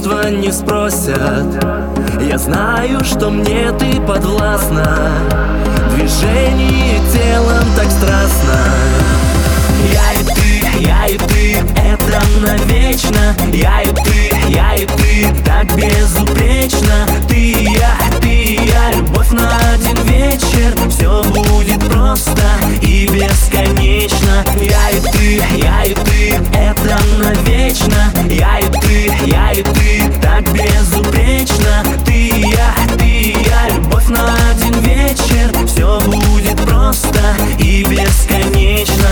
чувства не спросят. Я знаю, что мне ты подвластна. Движение телом так страстно. Я и ты, это навечно. Я и ты, так безупречно. Ты и я, любовь на один вечер. Все будет просто и бесконечно. Я и ты, это навечно. Я и ты, так безупречно. Ты и я, любовь на один вечер. Все будет просто и бесконечно.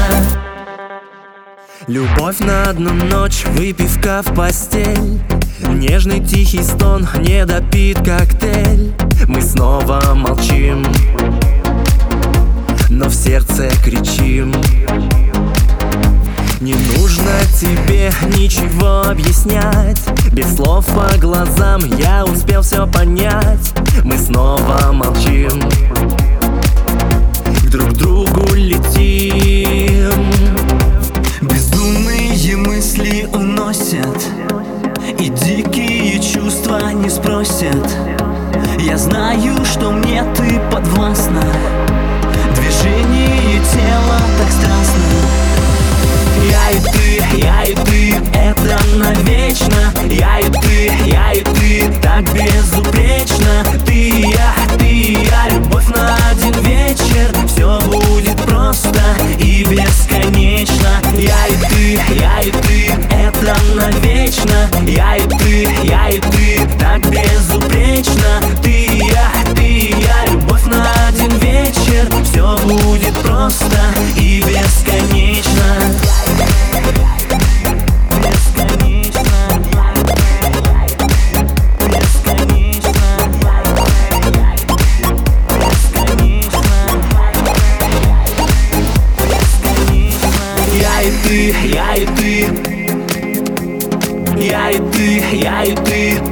Любовь на одну ночь, выпивка в постель. Нежный тихий стон, недопит коктейль. Мы снова молчим, но в сердце кричим. Не нужно тебе ничего объяснять. Без слов по глазам я успел все понять. Мы снова молчим, друг к другу летим. Бездумные мысли уносят, и дикие чувства не спросят. Я знаю, что мне ты подвластна. Движение тела так страстно. Я и ты, это навечно. Я и ты, так безупречно. Ты и я, любовь на один вечер. Все будет просто и бесконечно. Я и ты, это навечно. Я и ты, так безупречно. Ты и я, любовь на один вечер. Все будет просто и бесконечно. Я и ты, я и ты, я и ты.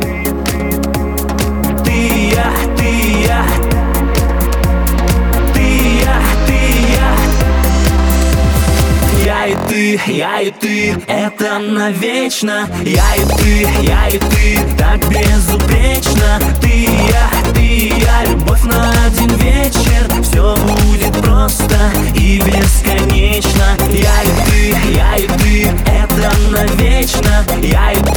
Ты и я, я и ты, это навечно. Я и ты, так безупречно. Ты и я, любовь на один вечер. Все будет просто и бесконечно. Я и ты, это навечно. Я и